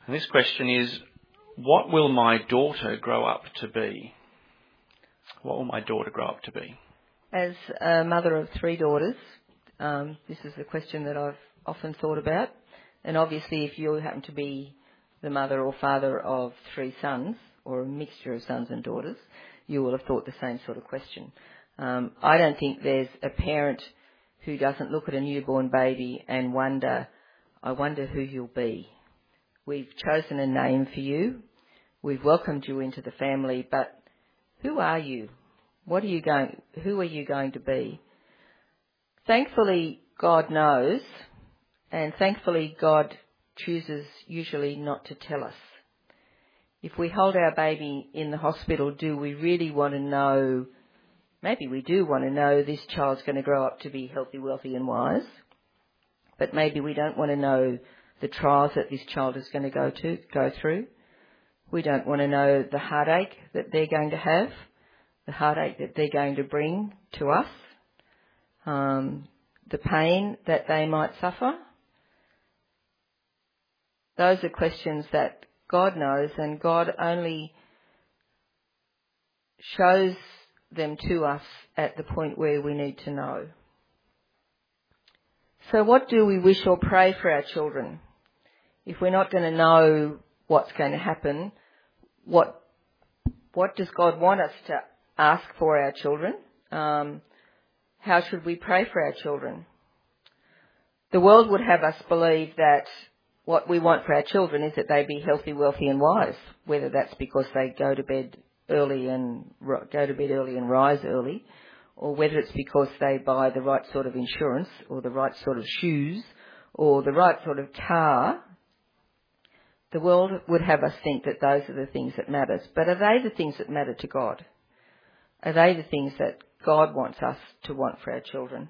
And this question is, what will my daughter grow up to be? What will my daughter grow up to be? As a mother of 3 daughters, this is a question that I've often thought about. And obviously, if you happen to be the mother or father of 3 sons, or a mixture of sons and daughters, you will have thought the same sort of question. I don't think there's a parent who doesn't look at a newborn baby and wonder, I wonder who you'll be. We've chosen a name for you. We've welcomed you into the family, but who are you? Who are you going to be? Thankfully, God knows, and thankfully God chooses usually not to tell us. If we hold our baby in the hospital, do we really want to know? Maybe we do want to know this child's going to grow up to be healthy, wealthy and wise, but maybe we don't want to know the trials that this child is going to go through. We don't want to know the heartache that they're going to have, the heartache that they're going to bring to us, the pain that they might suffer. Those are questions that God knows, and God only shows them to us at the point where we need to know. So what do we wish or pray for our children? If we're not going to know what's going to happen, what does God want us to ask for our children? How should we pray for our children? The world would have us believe that what we want for our children is that they be healthy, wealthy and wise, whether that's because they go to bed early and rise early, or whether it's because they buy the right sort of insurance or the right sort of shoes or the right sort of car. The world would have us think that those are the things that matter. But are they the things that matter to God? Are they the things that God wants us to want for our children?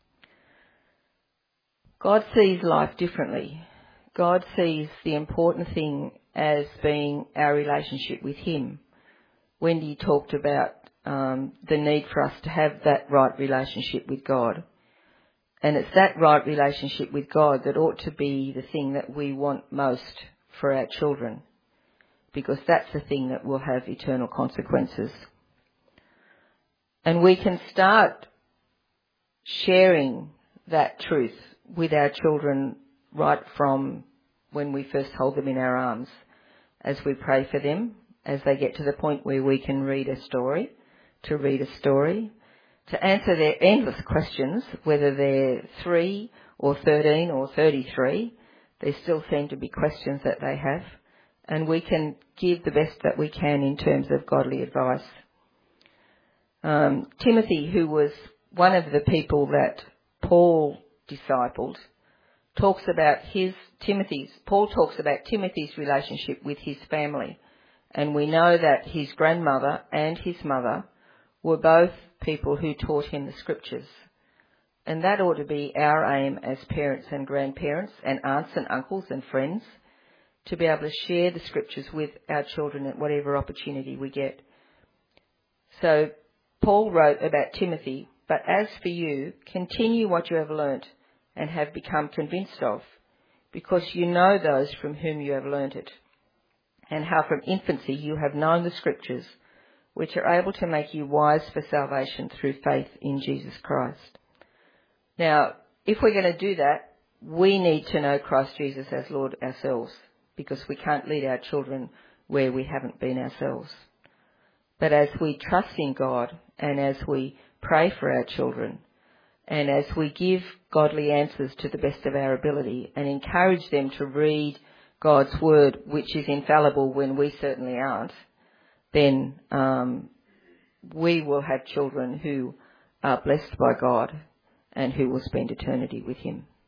God sees life differently. God sees the important thing as being our relationship with Him. Wendy talked about the need for us to have that right relationship with God. And it's that right relationship with God that ought to be the thing that we want most for our children, because that's the thing that will have eternal consequences. And we can start sharing that truth with our children right from when we first hold them in our arms, as we pray for them, as they get to the point where we can read a story, to answer their endless questions, whether they're 3 or 13 or 33, there still seem to be questions that they have, and we can give the best that we can in terms of godly advice. Timothy, who was one of the people that Paul discipled, talks about Paul talks about Timothy's relationship with his family, and we know that his grandmother and his mother were both people who taught him the scriptures. And that ought to be our aim as parents and grandparents and aunts and uncles and friends, to be able to share the scriptures with our children at whatever opportunity we get. So Paul wrote about Timothy, but as for you, continue what you have learnt and have become convinced of, because you know those from whom you have learnt it, and how from infancy you have known the scriptures, which are able to make you wise for salvation through faith in Jesus Christ. Now, if we're going to do that, we need to know Christ Jesus as Lord ourselves, because we can't lead our children where we haven't been ourselves. But as we trust in God, and as we pray for our children, and as we give godly answers to the best of our ability and encourage them to read God's word, which is infallible when we certainly aren't, then we will have children who are blessed by God and who will spend eternity with Him.